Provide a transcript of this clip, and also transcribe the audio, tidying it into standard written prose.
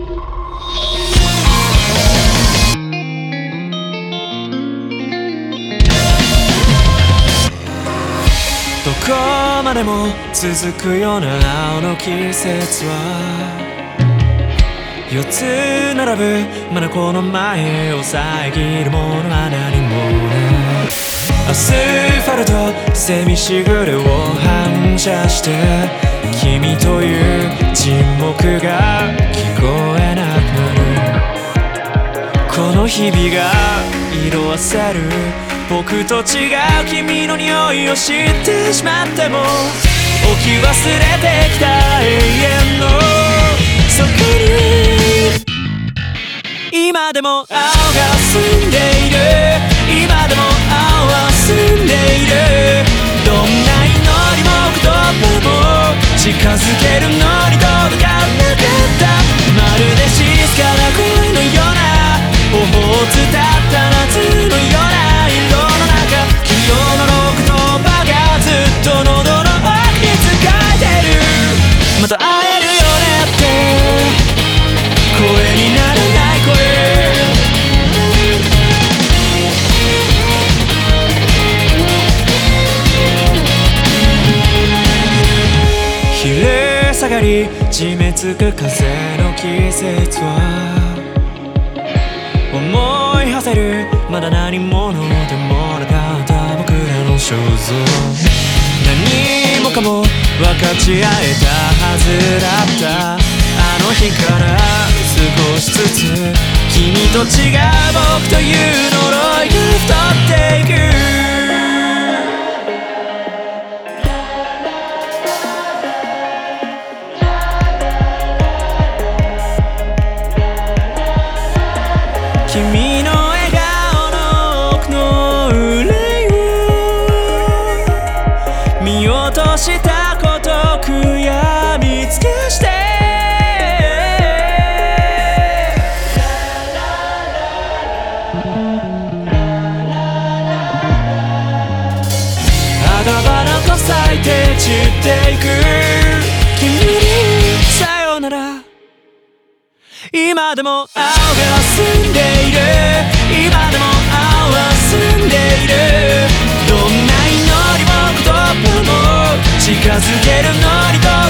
どこまでも続くような青の季節は4つ並ぶまだこの前を遮るものは何もない。アスファルトセミシグルを反射して君という沈黙が聞こえなくなる。この日々が色あせる僕と違う君の匂いを知ってしまっても置き忘れてきた永遠のそこに今でも青が澄んでいる。今でも青は澄んでいる。どんな祈りも言葉も近づけるのに届かなかった。まるで静かな恋のような頬を伝った夏のような色の中君の言葉がずっと喉の奥に使えてる。また会えるよねって声にならない声昼下がり締め付く風の季節は思い馳せるまだ何者でもなかった僕らの肖像。何もかも分かち合えたはずだったあの日から少しずつ君と違う僕という呪いが太っていく。君の笑顔の奥の憂いを見落としたこと悔やみつけして花々と咲いて散っていく君にさよなら。今でも青が澄んでいる。今でも青は澄んでいる。どんな祈りも言葉も近づけるのに